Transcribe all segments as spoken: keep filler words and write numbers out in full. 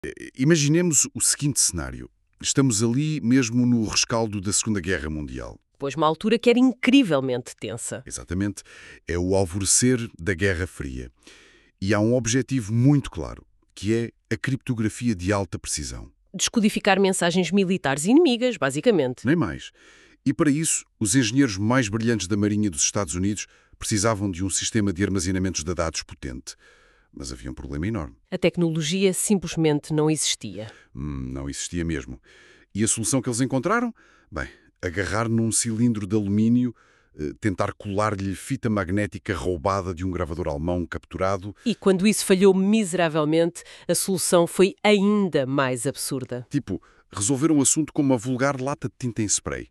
Imaginemos o seguinte cenário. Estamos ali mesmo no rescaldo da Segunda Guerra Mundial. Pois uma altura que era incrivelmente tensa. Exatamente. É o alvorecer da Guerra Fria. E há um objetivo muito claro, que é a criptografia de alta precisão. Descodificar mensagens militares inimigas, basicamente. Nem mais. E para isso, os engenheiros mais brilhantes da Marinha dos Estados Unidos precisavam de um sistema de armazenamentos de dados potente. Mas havia um problema enorme. A tecnologia simplesmente não existia. Hum, não existia mesmo. E a solução que eles encontraram? Bem, agarrar num cilindro de alumínio, eh, tentar colar-lhe fita magnética roubada de um gravador alemão capturado. E quando isso falhou miseravelmente, a solução foi ainda mais absurda. Tipo, resolver um assunto com uma vulgar lata de tinta em spray.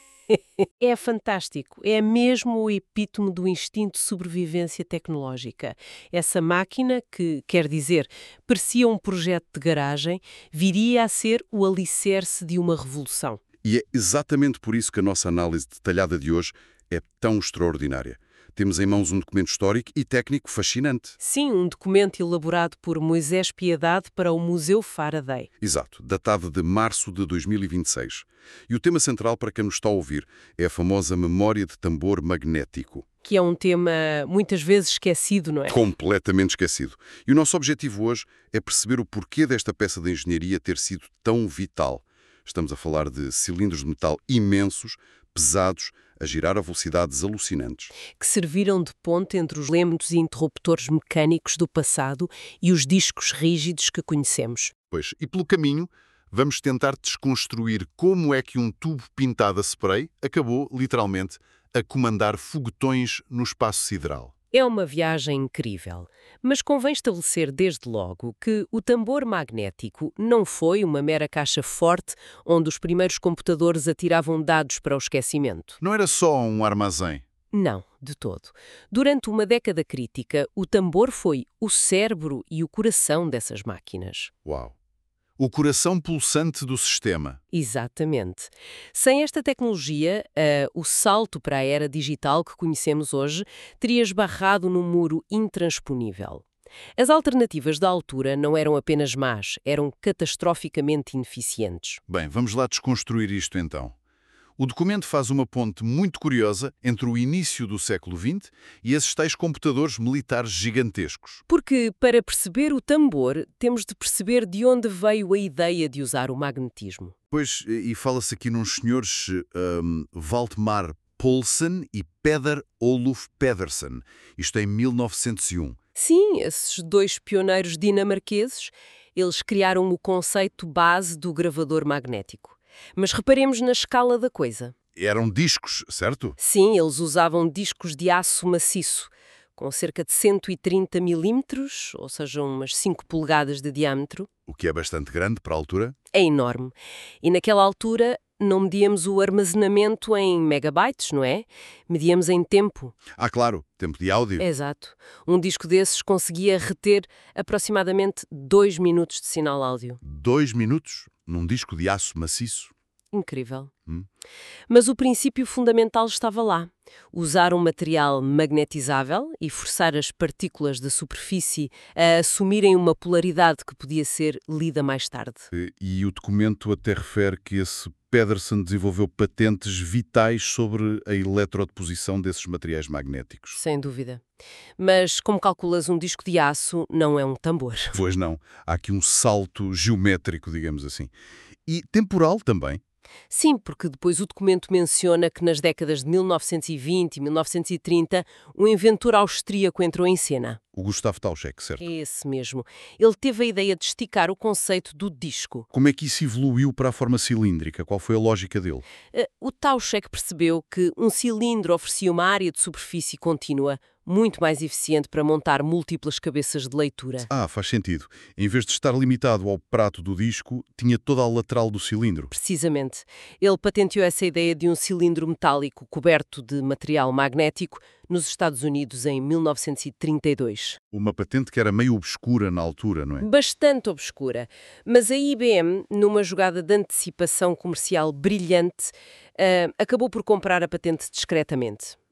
É fantástico. É mesmo o epítome do instinto de sobrevivência tecnológica. Essa máquina, que, quer dizer, parecia um projeto de garagem, viria a ser o alicerce de uma revolução. E é exatamente por isso que a nossa análise detalhada de hoje é tão extraordinária. Temos em mãos um documento histórico e técnico fascinante. Sim, um documento elaborado por Moisés Piedade para o Museu Faraday. Exato, datado de março de dois mil e vinte e seis. E o tema central para quem nos está a ouvir é a famosa memória de tambor magnético. Que é um tema muitas vezes esquecido, não é? Completamente esquecido. E o nosso objetivo hoje é perceber o porquê desta peça de engenharia ter sido tão vital. Estamos a falar de cilindros de metal imensos, pesados, a girar a velocidades alucinantes. Que serviram de ponte entre os lêmures e interruptores mecânicos do passado e os discos rígidos que conhecemos. Pois, e pelo caminho, vamos tentar desconstruir como é que um tubo pintado a spray acabou, literalmente, a comandar foguetões no espaço sideral. É uma viagem incrível, mas convém estabelecer desde logo que o tambor magnético não foi uma mera caixa forte onde os primeiros computadores atiravam dados para o esquecimento. Não era só um armazém. Não, de todo. Durante uma década crítica, o tambor foi o cérebro e o coração dessas máquinas. Uau! O coração pulsante do sistema. Exatamente. Sem esta tecnologia, uh, o salto para a era digital que conhecemos hoje teria esbarrado num muro intransponível. As alternativas da altura não eram apenas más, eram catastroficamente ineficientes. Bem, vamos lá desconstruir isto então. O documento faz uma ponte muito curiosa entre o início do século vinte e esses tais computadores militares gigantescos. Porque, para perceber o tambor, temos de perceber de onde veio a ideia de usar o magnetismo. Pois, e fala-se aqui nos senhores um, Valdemar Poulsen e Peder Oluf Pedersen, isto em mil novecentos e um. Sim, esses dois pioneiros dinamarqueses, eles criaram o conceito base do gravador magnético. Mas reparemos na escala da coisa. Eram discos, certo? Sim, eles usavam discos de aço maciço, com cerca de cento e trinta milímetros, ou seja, umas cinco polegadas de diâmetro. O que é bastante grande para a altura. É enorme. E naquela altura não medíamos o armazenamento em megabytes, não é? Medíamos em tempo. Ah, claro, tempo de áudio. Exato. Um disco desses conseguia reter aproximadamente dois minutos de sinal áudio. Dois minutos num disco de aço maciço. Incrível. Hum. Mas o princípio fundamental estava lá. Usar um material magnetizável e forçar as partículas da superfície a assumirem uma polaridade que podia ser lida mais tarde. E, e o documento até refere que esse Pedersen desenvolveu patentes vitais sobre a eletrodeposição desses materiais magnéticos. Sem dúvida. Mas, como calculas, um disco de aço não é um tambor. Pois não. Há aqui um salto geométrico, digamos assim. E temporal também. Sim, porque depois o documento menciona que nas décadas de mil novecentos e vinte e mil novecentos e trinta um inventor austríaco entrou em cena. O Gustav Tauschek, certo? É esse mesmo. Ele teve a ideia de esticar o conceito do disco. Como é que isso evoluiu para a forma cilíndrica? Qual foi a lógica dele? O Tauschek percebeu que um cilindro oferecia uma área de superfície contínua muito mais eficiente para montar múltiplas cabeças de leitura. Ah, faz sentido. Em vez de estar limitado ao prato do disco, tinha toda a lateral do cilindro. Precisamente. Ele patenteou essa ideia de um cilindro metálico coberto de material magnético nos Estados Unidos em mil novecentos e trinta e dois. Uma patente que era meio obscura na altura, não é? Bastante obscura. Mas a I B M, numa jogada de antecipação comercial brilhante, uh, acabou por comprar a patente discretamente.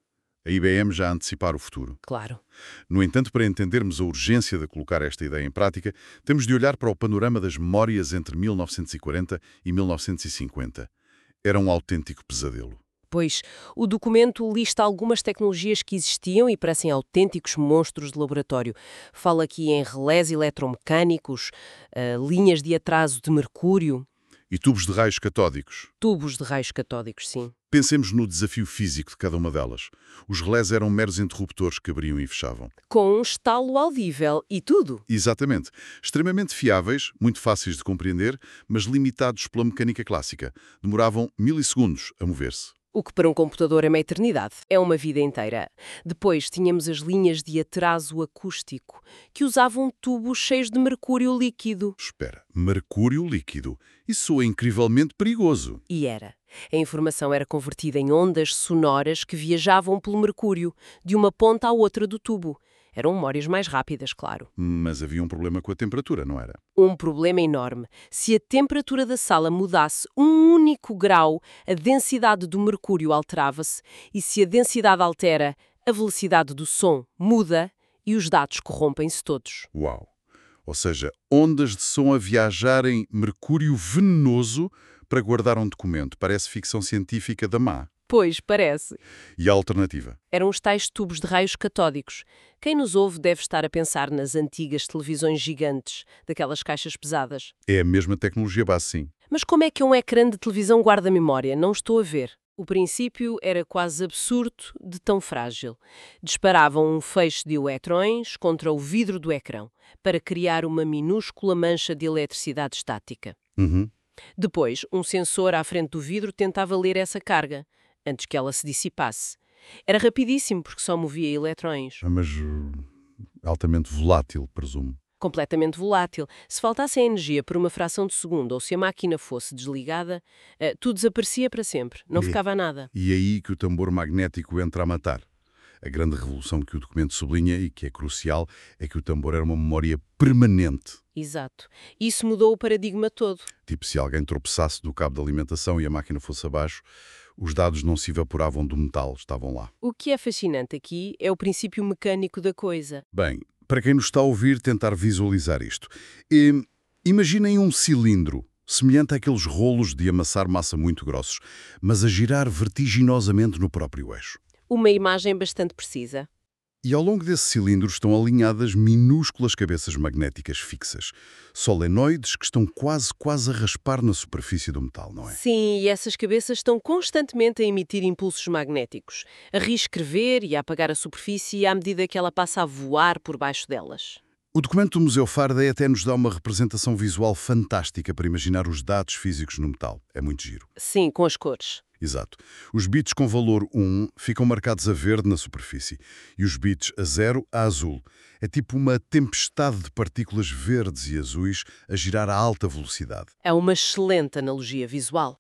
A I B M já a antecipar o futuro. Claro. No entanto, para entendermos a urgência de colocar esta ideia em prática, temos de olhar para o panorama das memórias entre mil novecentos e quarenta e mil novecentos e cinquenta. Era um autêntico pesadelo. Pois, o documento lista algumas tecnologias que existiam e parecem autênticos monstros de laboratório. Fala aqui em relés eletromecânicos, uh, linhas de atraso de mercúrio. E tubos de raios catódicos. Tubos de raios catódicos, sim. Pensemos no desafio físico de cada uma delas. Os relés eram meros interruptores que abriam e fechavam. Com um estalo audível e tudo. Exatamente. Extremamente fiáveis, muito fáceis de compreender, mas limitados pela mecânica clássica. Demoravam milissegundos a mover-se. O que para um computador é uma eternidade. É uma vida inteira. Depois tínhamos as linhas de atraso acústico, que usavam tubos cheios de mercúrio líquido. Espera, mercúrio líquido? Isso soa incrivelmente perigoso. E era. A informação era convertida em ondas sonoras que viajavam pelo mercúrio, de uma ponta à outra do tubo. Eram memórias mais rápidas, claro. Mas havia um problema com a temperatura, não era? Um problema enorme. Se a temperatura da sala mudasse um único grau, a densidade do mercúrio alterava-se, e se a densidade altera, a velocidade do som muda e os dados corrompem-se todos. Uau! Ou seja, ondas de som a viajarem mercúrio venenoso para guardar um documento. Parece ficção científica da má. Pois, parece. E a alternativa? Eram os tais tubos de raios catódicos. Quem nos ouve deve estar a pensar nas antigas televisões gigantes, daquelas caixas pesadas. É a mesma tecnologia base, sim. Mas como é que um ecrã de televisão guarda memória? Não estou a ver. O princípio era quase absurdo de tão frágil. Disparavam um feixe de eletrões contra o vidro do ecrã, para criar uma minúscula mancha de eletricidade estática. Uhum. Depois, um sensor à frente do vidro tentava ler essa carga, antes que ela se dissipasse. Era rapidíssimo, porque só movia eletrões. Mas uh, altamente volátil, presumo. Completamente volátil. Se faltasse a energia por uma fração de segundo ou se a máquina fosse desligada, uh, tudo desaparecia para sempre. Não E- ficava nada. E é aí que o tambor magnético entra a matar. A grande revolução que o documento sublinha e que é crucial é que o tambor era uma memória permanente. Exato. Isso mudou o paradigma todo. Tipo, se alguém tropeçasse do cabo de alimentação e a máquina fosse abaixo, os dados não se evaporavam do metal, estavam lá. O que é fascinante aqui é o princípio mecânico da coisa. Bem, para quem nos está a ouvir, tentar visualizar isto. E, imaginem um cilindro, semelhante àqueles rolos de amassar massa muito grossos, mas a girar vertiginosamente no próprio eixo. Uma imagem bastante precisa. E ao longo desse cilindro estão alinhadas minúsculas cabeças magnéticas fixas, solenoides que estão quase, quase a raspar na superfície do metal, não é? Sim, e essas cabeças estão constantemente a emitir impulsos magnéticos, a reescrever e a apagar a superfície à medida que ela passa a voar por baixo delas. O documento do Museu Faraday até nos dá uma representação visual fantástica para imaginar os dados físicos no metal. É muito giro. Sim, com as cores. Exato. Os bits com valor um ficam marcados a verde na superfície e os bits a zero a azul. É tipo uma tempestade de partículas verdes e azuis a girar a alta velocidade. É uma excelente analogia visual.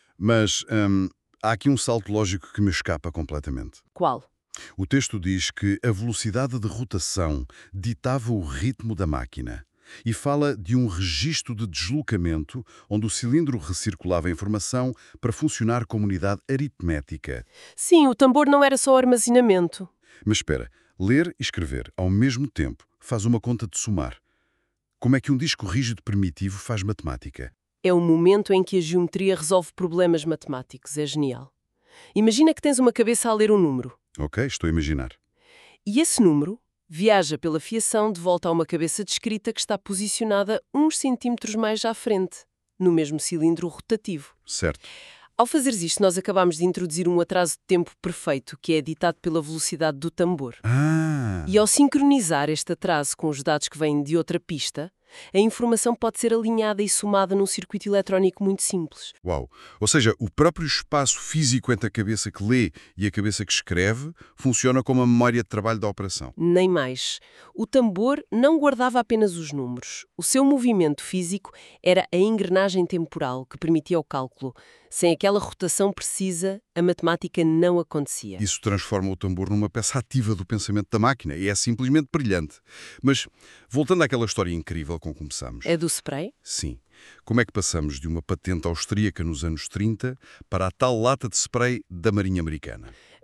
Mas hum, há aqui um salto lógico que me escapa completamente. Qual? O texto diz que a velocidade de rotação ditava o ritmo da máquina e fala de um registro de deslocamento onde o cilindro recirculava a informação para funcionar como unidade aritmética. Sim, o tambor não era só armazenamento. Mas espera, ler e escrever ao mesmo tempo faz uma conta de somar. Como é que um disco rígido primitivo faz matemática? É o momento em que a geometria resolve problemas matemáticos. É genial. Imagina que tens uma cabeça a ler um número. Ok, estou a imaginar. E esse número viaja pela fiação de volta a uma cabeça descrita que está posicionada uns centímetros mais à frente, no mesmo cilindro rotativo. Certo. Ao fazeres isto, nós acabamos de introduzir um atraso de tempo perfeito, que é ditado pela velocidade do tambor. Ah! E ao sincronizar este atraso com os dados que vêm de outra pista, a informação pode ser alinhada e somada num circuito eletrónico muito simples. Uau! Ou seja, o próprio espaço físico entre a cabeça que lê e a cabeça que escreve funciona como a memória de trabalho da operação. Nem mais. O tambor não guardava apenas os números. O seu movimento físico era a engrenagem temporal que permitia o cálculo. Sem aquela rotação precisa, a matemática não acontecia. Isso transforma o tambor numa peça ativa do pensamento da máquina e é simplesmente brilhante. Mas, voltando àquela história incrível com que começamos. É do spray? Sim. Como é que passamos de uma patente austríaca nos anos trinta para a tal lata de spray da Marinha Americana?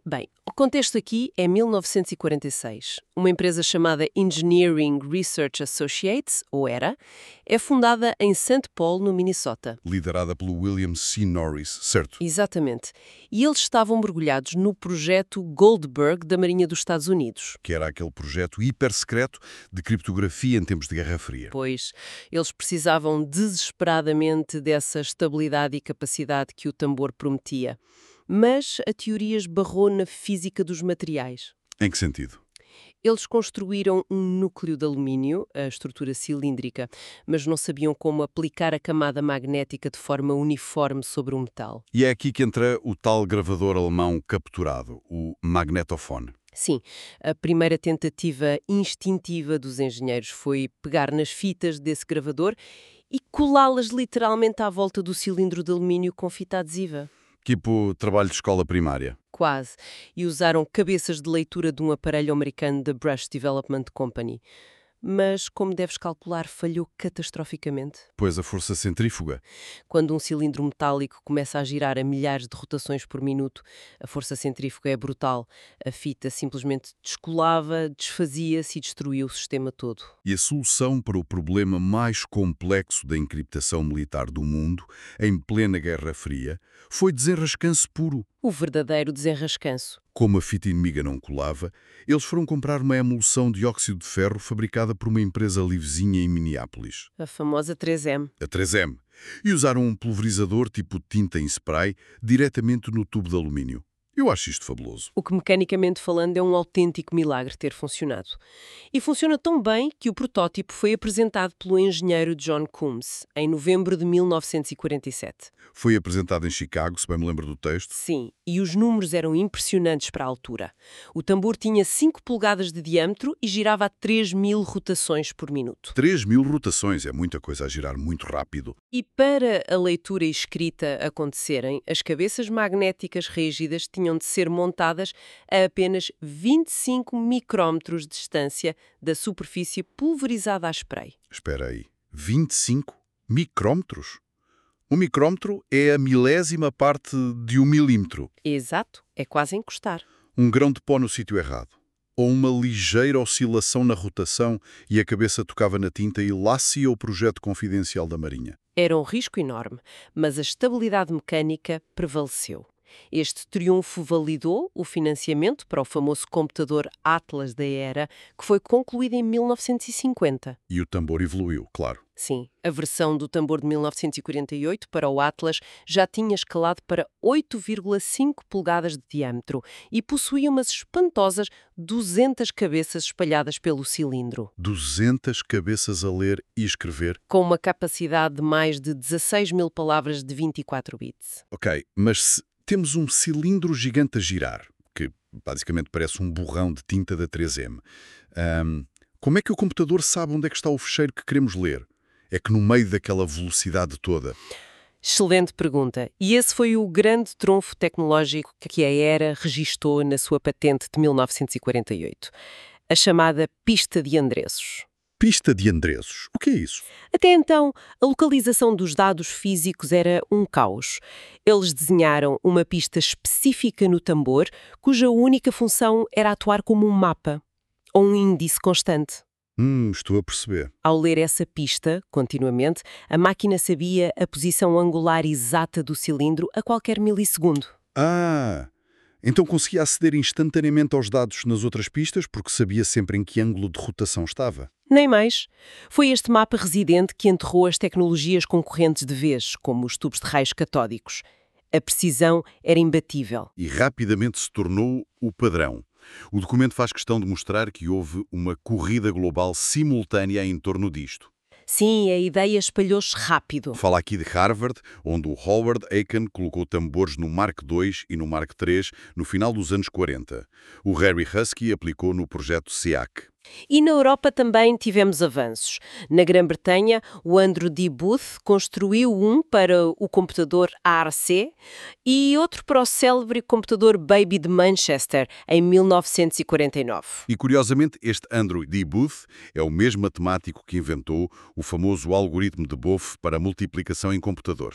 Bem, o contexto aqui é mil novecentos e quarenta e seis. Uma empresa chamada Engineering Research Associates, ou ERA, é fundada em Saint Paul, no Minnesota. Liderada pelo William C. Norris, certo? Exatamente. E eles estavam mergulhados no projeto Goldberg da Marinha dos Estados Unidos. Que era aquele projeto hipersecreto de criptografia em tempos de Guerra Fria. Pois, eles precisavam desesperadamente dessa estabilidade e capacidade que o tambor prometia. Mas a teoria esbarrou na física dos materiais. Em que sentido? Eles construíram um núcleo de alumínio, a estrutura cilíndrica, mas não sabiam como aplicar a camada magnética de forma uniforme sobre o metal. E é aqui que entra o tal gravador alemão capturado, o magnetofone. Sim, a primeira tentativa instintiva dos engenheiros foi pegar nas fitas desse gravador e colá-las literalmente à volta do cilindro de alumínio com fita adesiva. Tipo trabalho de escola primária. Quase. E usaram cabeças de leitura de um aparelho americano da Brush Development Company. Mas, como deves calcular, falhou catastroficamente. Pois a força centrífuga. Quando um cilindro metálico começa a girar a milhares de rotações por minuto, a força centrífuga é brutal. A fita simplesmente descolava, desfazia-se e destruía o sistema todo. E a solução para o problema mais complexo da encriptação militar do mundo, em plena Guerra Fria, foi desenrascanço puro. O verdadeiro desenrascanço. Como a fita inimiga não colava, eles foram comprar uma emulsão de óxido de ferro fabricada por uma empresa ali vizinha em Minneapolis, A famosa três M. a três M, e usaram um pulverizador tipo tinta em spray diretamente no tubo de alumínio. Eu acho isto fabuloso. O que, mecanicamente falando, é um autêntico milagre ter funcionado. E funciona tão bem que o protótipo foi apresentado pelo engenheiro John Coombs em novembro de mil novecentos e quarenta e sete. Foi apresentado em Chicago, se bem me lembro do texto. Sim, e os números eram impressionantes para a altura. O tambor tinha cinco polegadas de diâmetro e girava a três mil rotações por minuto. três mil rotações, é muita coisa a girar muito rápido. E para a leitura e escrita acontecerem, as cabeças magnéticas rígidas tinham de ser montadas a apenas vinte e cinco micrómetros de distância da superfície pulverizada a spray. Espera aí, vinte e cinco micrómetros? Um micrómetro é a milésima parte de um milímetro. Exato, é quase encostar. Um grão de pó no sítio errado. Ou uma ligeira oscilação na rotação e a cabeça tocava na tinta e lá se ia o projeto confidencial da Marinha. Era um risco enorme, mas a estabilidade mecânica prevaleceu. Este triunfo validou o financiamento para o famoso computador Atlas da ERA, que foi concluído em mil novecentos e cinquenta. E o tambor evoluiu, claro. Sim, a versão do tambor de mil novecentos e quarenta e oito para o Atlas já tinha escalado para oito vírgula cinco polegadas de diâmetro e possuía umas espantosas duzentas cabeças espalhadas pelo cilindro. duzentas cabeças a ler e escrever. Com uma capacidade de mais de dezasseis mil palavras de vinte e quatro bits. Ok, mas se temos um cilindro gigante a girar, que basicamente parece um borrão de tinta da três M, hum, como é que o computador sabe onde é que está o fecheiro que queremos ler? É que no meio daquela velocidade toda... Excelente pergunta. E esse foi o grande trunfo tecnológico que a ERA registou na sua patente de mil novecentos e quarenta e oito. A chamada pista de endereços. Pista de endereços. O que é isso? Até então, a localização dos dados físicos era um caos. Eles desenharam uma pista específica no tambor, cuja única função era atuar como um mapa, ou um índice constante. Hum, estou a perceber. Ao ler essa pista, continuamente, a máquina sabia a posição angular exata do cilindro a qualquer milissegundo. Ah, então conseguia aceder instantaneamente aos dados nas outras pistas porque sabia sempre em que ângulo de rotação estava. Nem mais. Foi este mapa residente que enterrou as tecnologias concorrentes de vez, como os tubos de raios catódicos. A precisão era imbatível. E rapidamente se tornou o padrão. O documento faz questão de mostrar que houve uma corrida global simultânea em torno disto. Sim, a ideia espalhou-se rápido. Fala aqui de Harvard, onde o Howard Aiken colocou tambores no Mark dois e no Mark três no final dos anos quarenta. O Harry Husky aplicou no projeto SEAC. E na Europa também tivemos avanços. Na Grã-Bretanha, o Andrew D. Booth construiu um para o computador A R C e outro para o célebre computador Baby de Manchester, em mil novecentos e quarenta e nove. E, curiosamente, este Andrew D. Booth é o mesmo matemático que inventou o famoso algoritmo de Booth para multiplicação em computadores.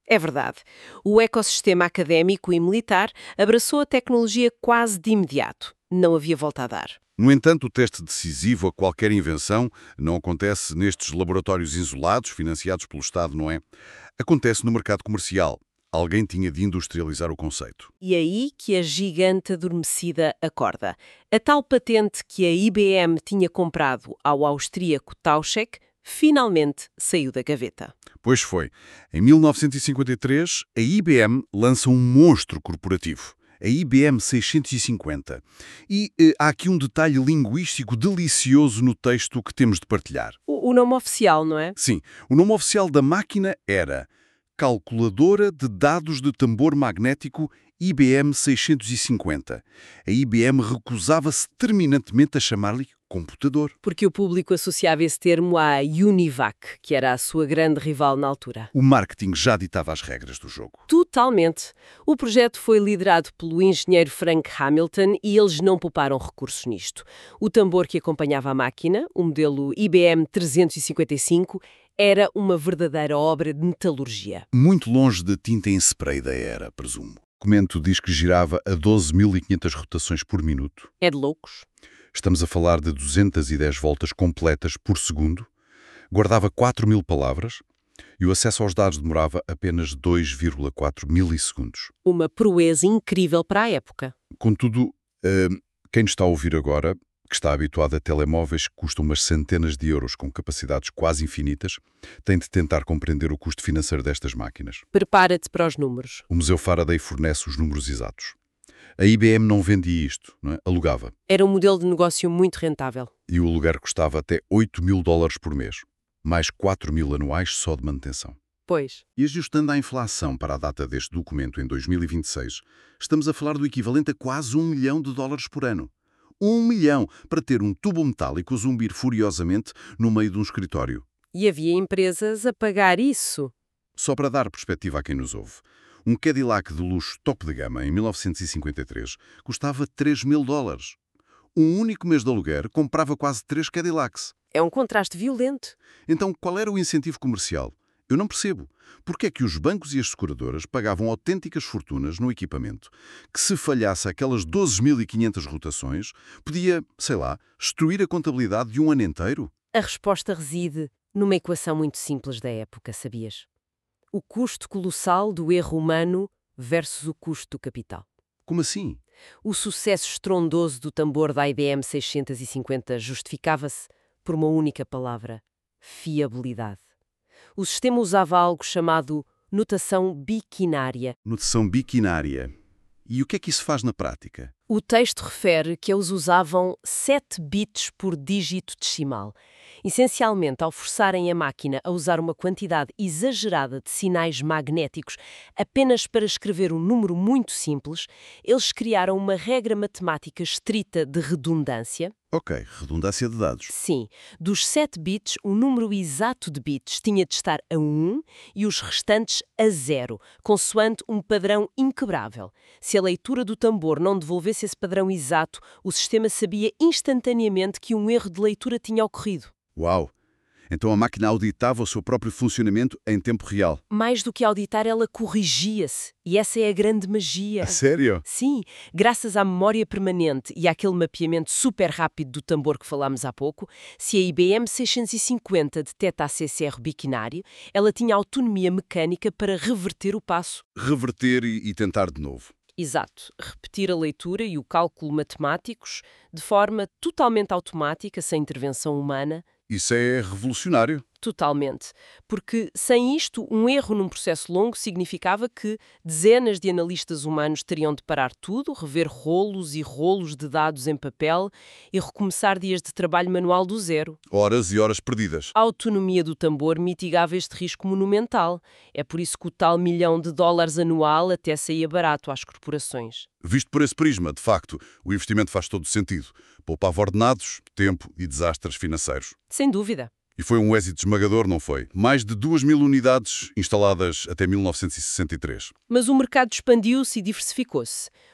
É verdade. O ecossistema académico e militar abraçou a tecnologia quase de imediato. Não havia volta a dar. No entanto, o teste decisivo a qualquer invenção não acontece nestes laboratórios isolados, financiados pelo Estado, não é? Acontece no mercado comercial. Alguém tinha de industrializar o conceito. E aí que a gigante adormecida acorda. A tal patente que a I B M tinha comprado ao austríaco Tauschek finalmente saiu da gaveta. Pois foi. Em mil novecentos e cinquenta e três, a I B M lança um monstro corporativo, a I B M seiscentos e cinquenta. E eh, há aqui um detalhe linguístico delicioso no texto que temos de partilhar. O, o nome oficial, não é? Sim, o nome oficial da máquina era Calculadora de Dados de Tambor Magnético I B M seiscentos e cinquenta. A I B M recusava-se terminantemente a chamar-lhe computador. Porque o público associava esse termo à Univac, que era a sua grande rival na altura. O marketing já ditava as regras do jogo. Totalmente. O projeto foi liderado pelo engenheiro Frank Hamilton e eles não pouparam recursos nisto. O tambor que acompanhava a máquina, o modelo I B M trezentos e cinquenta e cinco, era uma verdadeira obra de metalurgia. Muito longe da tinta em spray da era, presumo. O documento diz que girava a doze mil e quinhentas rotações por minuto. É de loucos. Estamos a falar de duzentas e dez voltas completas por segundo, guardava quatro mil palavras e o acesso aos dados demorava apenas dois vírgula quatro milissegundos. Uma proeza incrível para a época. Contudo, eh, quem nos está a ouvir agora, que está habituado a telemóveis que custam umas centenas de euros com capacidades quase infinitas, tem de tentar compreender o custo financeiro destas máquinas. Prepara-te para os números. O Museu Faraday fornece os números exatos. A I B M não vendia isto, não é? Alugava. Era um modelo de negócio muito rentável. E o aluguer custava até oito mil dólares por mês, mais quatro mil anuais só de manutenção. Pois. E ajustando a inflação para a data deste documento em dois mil e vinte e seis, estamos a falar do equivalente a quase um milhão de dólares por ano. Um milhão para ter um tubo metálico a zumbir furiosamente no meio de um escritório. E havia empresas a pagar isso. Só para dar perspectiva a quem nos ouve. Um Cadillac de luxo top de gama em mil novecentos e cinquenta e três custava três mil dólares. Um único mês de aluguer comprava quase três Cadillacs. É um contraste violento. Então, qual era o incentivo comercial? Eu não percebo. Porque é que os bancos e as seguradoras pagavam autênticas fortunas no equipamento que, se falhasse aquelas doze mil e quinhentas rotações, podia, sei lá, destruir a contabilidade de um ano inteiro? A resposta reside numa equação muito simples da época, sabias? O custo colossal do erro humano versus o custo do capital. Como assim? O sucesso estrondoso do tambor da I B M seiscentos e cinquenta justificava-se por uma única palavra: fiabilidade. O sistema usava algo chamado notação biquinária. Notação biquinária. E o que é que isso faz na prática? O texto refere que eles usavam sete bits por dígito decimal. Essencialmente, ao forçarem a máquina a usar uma quantidade exagerada de sinais magnéticos apenas para escrever um número muito simples, eles criaram uma regra matemática estrita de redundância. Ok, redundância de dados. Sim, dos sete bits, o número exato de bits tinha de estar a um e os restantes a zero, consoante um padrão inquebrável. Se a leitura do tambor não devolvesse esse padrão exato, o sistema sabia instantaneamente que um erro de leitura tinha ocorrido. Uau! Então a máquina auditava o seu próprio funcionamento em tempo real. Mais do que auditar, ela corrigia-se. E essa é a grande magia. A sério? Sim, graças à memória permanente e àquele mapeamento super rápido do tambor que falámos há pouco, se a I B M seiscentos e cinquenta detectasse esse erro biquinário, ela tinha autonomia mecânica para reverter o passo. Reverter e, e tentar de novo. Exato. Repetir a leitura e o cálculo matemáticos de forma totalmente automática, sem intervenção humana. Isso é revolucionário. Totalmente. Porque, sem isto, um erro num processo longo significava que dezenas de analistas humanos teriam de parar tudo, rever rolos e rolos de dados em papel e recomeçar dias de trabalho manual do zero. Horas e horas perdidas. A autonomia do tambor mitigava este risco monumental. É por isso que o tal milhão de dólares anual até saía barato às corporações. Visto por esse prisma, de facto, o investimento faz todo sentido. Poupava ordenados, tempo e desastres financeiros. Sem dúvida. E foi um êxito esmagador, não foi? Mais de duas mil unidades instaladas até mil novecentos e sessenta e três. Mas o mercado expandiu-se e diversificou-se.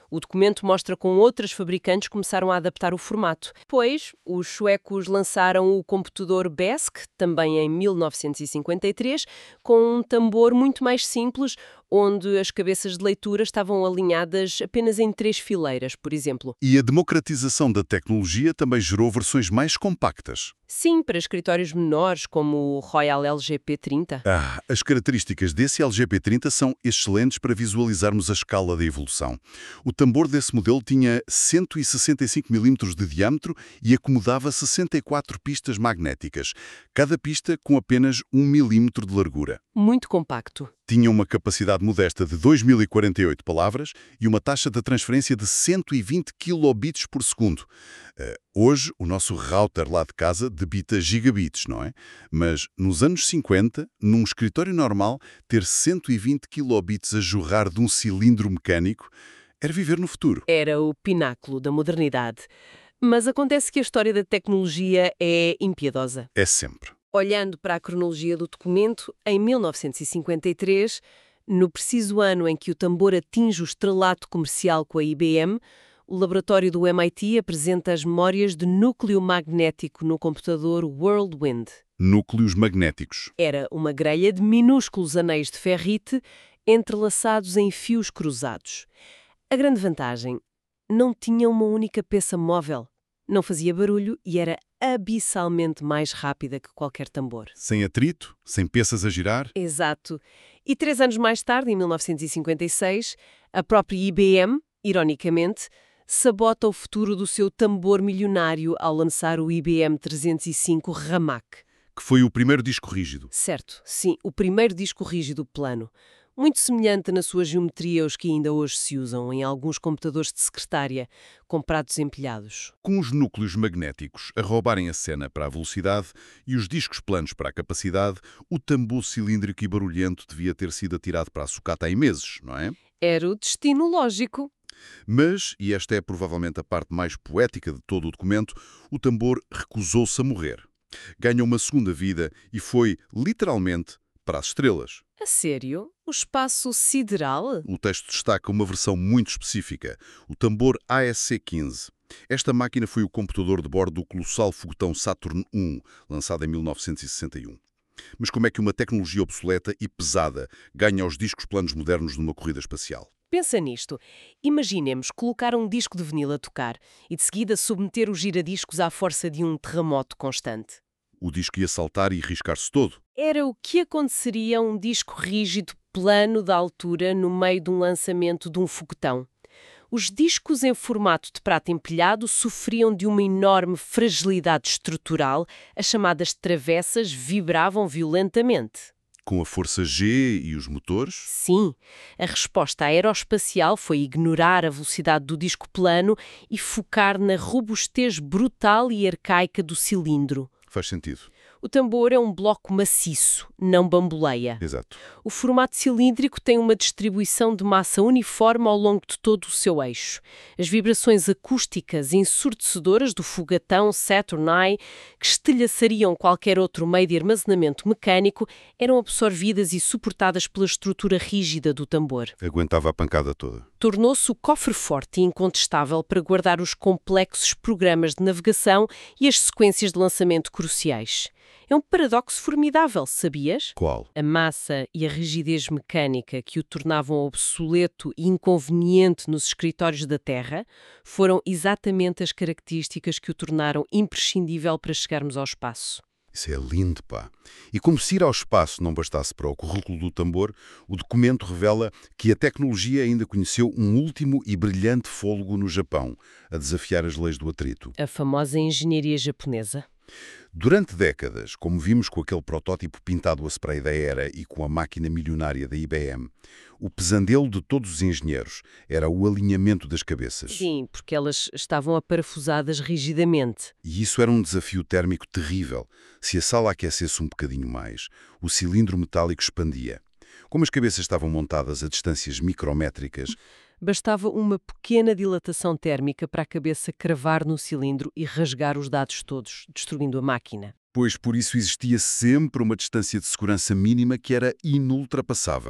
O documento mostra como outras fabricantes começaram a adaptar o formato. Depois, os suecos lançaram o computador Besk, também em mil novecentos e cinquenta e três, com um tambor muito mais simples, onde as cabeças de leitura estavam alinhadas apenas em três fileiras, por exemplo. E a democratização da tecnologia também gerou versões mais compactas. Sim, para escritórios menores, como o Royal L G P trinta. Ah, as características desse L G P trinta são excelentes para visualizarmos a escala da evolução. O tambor desse modelo tinha cento e sessenta e cinco milímetros de diâmetro e acomodava sessenta e quatro pistas magnéticas, cada pista com apenas um milímetro de largura. Muito compacto. Tinha uma capacidade modesta de dois mil e quarenta e oito palavras e uma taxa de transferência de cento e vinte kilobits por segundo. Uh, hoje, o nosso router lá de casa debita gigabits, não é? Mas nos anos cinquenta, num escritório normal, ter cento e vinte kilobits a jorrar de um cilindro mecânico era viver no futuro. Era o pináculo da modernidade. Mas acontece que a história da tecnologia é impiedosa. É sempre. Olhando para a cronologia do documento, em mil novecentos e cinquenta e três, no preciso ano em que o tambor atinge o estrelato comercial com a I B M, o laboratório do M I T apresenta as memórias de núcleo magnético no computador Whirlwind. Núcleos magnéticos. Era uma grelha de minúsculos anéis de ferrite entrelaçados em fios cruzados. A grande vantagem: não tinha uma única peça móvel. Não fazia barulho e era abissalmente mais rápida que qualquer tambor. Sem atrito, sem peças a girar. Exato. E três anos mais tarde, em mil novecentos e cinquenta e seis, a própria I B M, ironicamente, sabota o futuro do seu tambor milionário ao lançar o I B M trezentos e cinco Ramac. Que foi o primeiro disco rígido. Certo, sim, o primeiro disco rígido plano. Muito semelhante na sua geometria aos que ainda hoje se usam em alguns computadores de secretária, com pratos empilhados. Com os núcleos magnéticos a roubarem a cena para a velocidade e os discos planos para a capacidade, o tambor cilíndrico e barulhento devia ter sido atirado para a sucata em meses, não é? Era o destino lógico. Mas, e esta é provavelmente a parte mais poética de todo o documento, o tambor recusou-se a morrer. Ganhou uma segunda vida e foi, literalmente, para as estrelas. A sério? O espaço sideral? O texto destaca uma versão muito específica, o tambor A S C quinze. Esta máquina foi o computador de bordo do colossal foguetão Saturn um, lançado em mil novecentos e sessenta e um. Mas como é que uma tecnologia obsoleta e pesada ganha aos discos planos modernos numa corrida espacial? Pensa nisto. Imaginemos colocar um disco de vinil a tocar e de seguida submeter os giradiscos à força de um terremoto constante. O disco ia saltar e riscar-se todo. Era o que aconteceria a um disco rígido plano da altura no meio de um lançamento de um foguetão. Os discos em formato de prata empilhado sofriam de uma enorme fragilidade estrutural, as chamadas travessas vibravam violentamente. Com a força G e os motores? Sim, a resposta aeroespacial foi ignorar a velocidade do disco plano e focar na robustez brutal e arcaica do cilindro. Faz sentido. O tambor é um bloco maciço, não bamboleia. Exato. O formato cilíndrico tem uma distribuição de massa uniforme ao longo de todo o seu eixo. As vibrações acústicas ensurdecedoras do foguetão Saturn I, que estilhaçariam qualquer outro meio de armazenamento mecânico, eram absorvidas e suportadas pela estrutura rígida do tambor. Aguentava a pancada toda. Tornou-se o cofre forte e incontestável para guardar os complexos programas de navegação e as sequências de lançamento cruciais. É um paradoxo formidável, sabias? Qual? A massa e a rigidez mecânica que o tornavam obsoleto e inconveniente nos escritórios da Terra foram exatamente as características que o tornaram imprescindível para chegarmos ao espaço. Isso é lindo, pá. E como se ir ao espaço não bastasse para o currículo do tambor, o documento revela que a tecnologia ainda conheceu um último e brilhante fôlego no Japão, a desafiar as leis do atrito. A famosa engenharia japonesa. Durante décadas, como vimos com aquele protótipo pintado a spray da Era e com a máquina milionária da I B M, o pesadelo de todos os engenheiros era o alinhamento das cabeças. Sim, porque elas estavam aparafusadas rigidamente. E isso era um desafio térmico terrível. Se a sala aquecesse um bocadinho mais, o cilindro metálico expandia. Como as cabeças estavam montadas a distâncias micrométricas, bastava uma pequena dilatação térmica para a cabeça cravar no cilindro e rasgar os dados todos, destruindo a máquina. Pois por isso existia sempre uma distância de segurança mínima que era inultrapassável.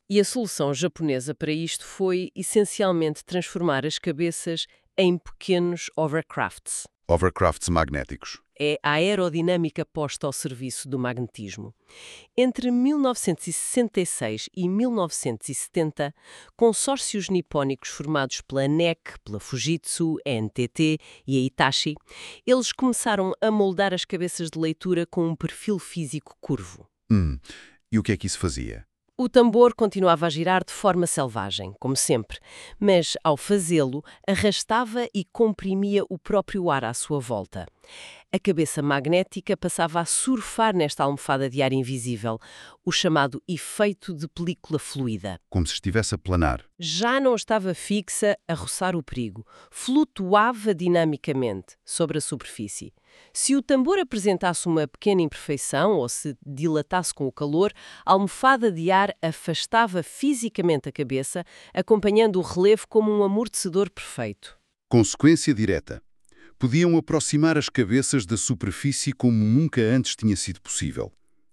E a solução japonesa para isto foi, essencialmente, transformar as cabeças em pequenos hovercrafts. Hovercrafts magnéticos. É a aerodinâmica posta ao serviço do magnetismo. Entre mil novecentos e sessenta e seis e mil novecentos e setenta, consórcios nipónicos formados pela N E C, pela Fujitsu, a N T T e a Hitachi, eles começaram a moldar as cabeças de leitura com um perfil físico curvo. Hum. E o que é que isso fazia? O tambor continuava a girar de forma selvagem, como sempre, mas, ao fazê-lo, arrastava e comprimia o próprio ar à sua volta. A cabeça magnética passava a surfar nesta almofada de ar invisível, o chamado efeito de película fluida. Como se estivesse a planar. Já não estava fixa a roçar o perigo, flutuava dinamicamente sobre a superfície. Se o tambor apresentasse uma pequena imperfeição ou se dilatasse com o calor, a almofada de ar afastava fisicamente a cabeça, acompanhando o relevo como um amortecedor perfeito. Consequência direta. Podiam aproximar as cabeças da superfície como nunca antes tinha sido possível.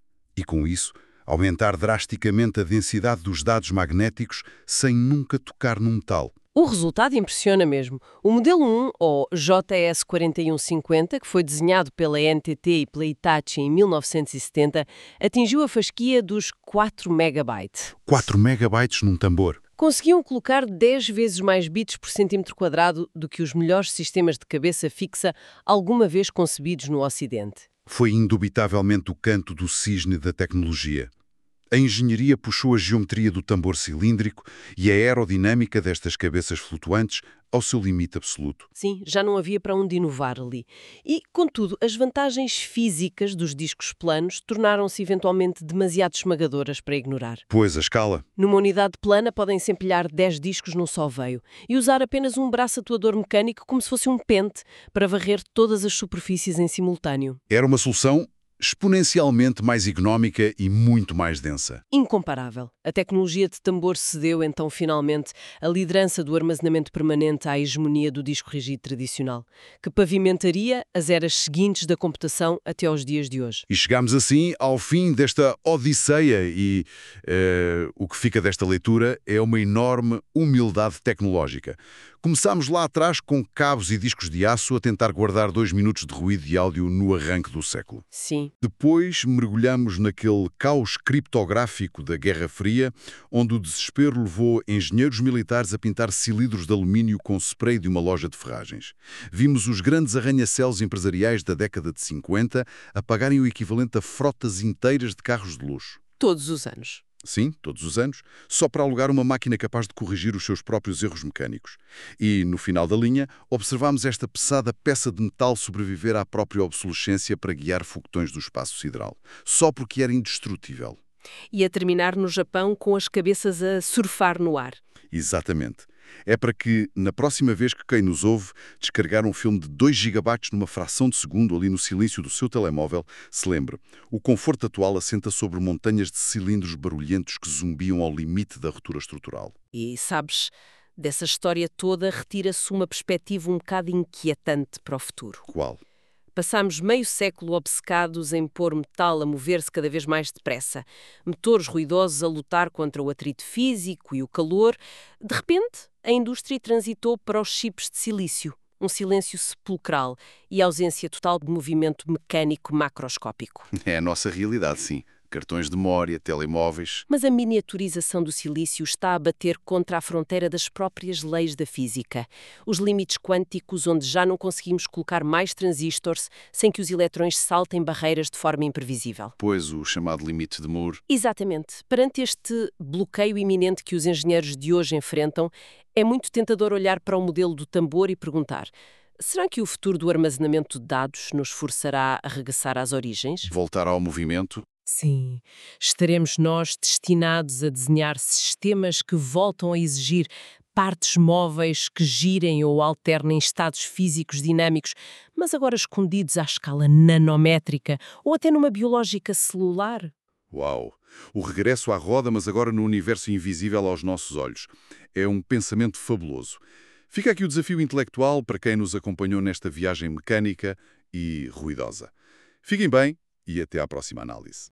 E com isso, aumentar drasticamente a densidade dos dados magnéticos sem nunca tocar no metal. O resultado impressiona mesmo. O modelo um, ou J S quatro um cinco zero, que foi desenhado pela N T T e pela Hitachi em mil novecentos e setenta, atingiu a fasquia dos quatro megabytes. quatro megabytes num tambor. Conseguiam colocar dez vezes mais bits por centímetro quadrado do que os melhores sistemas de cabeça fixa alguma vez concebidos no Ocidente. Foi indubitavelmente o canto do cisne da tecnologia. A engenharia puxou a geometria do tambor cilíndrico e a aerodinâmica destas cabeças flutuantes ao seu limite absoluto. Sim, já não havia para onde inovar ali. E, contudo, as vantagens físicas dos discos planos tornaram-se eventualmente demasiado esmagadoras para ignorar. Pois, a escala. Numa unidade plana podem-se empilhar dez discos num só veio e usar apenas um braço atuador mecânico como se fosse um pente para varrer todas as superfícies em simultâneo. Era uma solução exponencialmente mais económica e muito mais densa. Incomparável. A tecnologia de tambor cedeu, então, finalmente, a liderança do armazenamento permanente à hegemonia do disco rígido tradicional, que pavimentaria as eras seguintes da computação até aos dias de hoje. E chegamos assim ao fim desta odisseia e eh, o que fica desta leitura é uma enorme humildade tecnológica. Começámos lá atrás com cabos e discos de aço a tentar guardar dois minutos de ruído de áudio no arranque do século. Sim. Depois mergulhamos naquele caos criptográfico da Guerra Fria, onde o desespero levou engenheiros militares a pintar cilindros de alumínio com spray de uma loja de ferragens. Vimos os grandes arranha-céus empresariais da década de cinquenta a pagarem o equivalente a frotas inteiras de carros de luxo. Todos os anos. Sim, todos os anos, só para alugar uma máquina capaz de corrigir os seus próprios erros mecânicos. E, no final da linha, observamos esta pesada peça de metal sobreviver à própria obsolescência para guiar foguetões do espaço sideral, só porque era indestrutível. E a terminar no Japão com as cabeças a surfar no ar. Exatamente. É para que, na próxima vez que quem nos ouve descarregar um filme de dois gigabytes numa fração de segundo ali no silêncio do seu telemóvel, se lembre, o conforto atual assenta sobre montanhas de cilindros barulhentos que zumbiam ao limite da ruptura estrutural. E, sabes, dessa história toda retira-se uma perspectiva um bocado inquietante para o futuro. Qual? Passámos meio século obcecados em pôr metal a mover-se cada vez mais depressa, motores ruidosos a lutar contra o atrito físico e o calor. De repente, a indústria transitou para os chips de silício, um silêncio sepulcral e ausência total de movimento mecânico macroscópico. É a nossa realidade, sim. Cartões de memória, telemóveis... Mas a miniaturização do silício está a bater contra a fronteira das próprias leis da física. Os limites quânticos onde já não conseguimos colocar mais transistores sem que os eletrões saltem barreiras de forma imprevisível. Pois, o chamado limite de Moore. Exatamente. Perante este bloqueio iminente que os engenheiros de hoje enfrentam, é muito tentador olhar para o modelo do tambor e perguntar: será que o futuro do armazenamento de dados nos forçará a regressar às origens? Voltar ao movimento? Sim, estaremos nós destinados a desenhar sistemas que voltam a exigir partes móveis que girem ou alternem estados físicos dinâmicos, mas agora escondidos à escala nanométrica ou até numa biológica celular? Uau! O regresso à roda, mas agora no universo invisível aos nossos olhos. É um pensamento fabuloso. Fica aqui o desafio intelectual para quem nos acompanhou nesta viagem mecânica e ruidosa. Fiquem bem e até à próxima análise.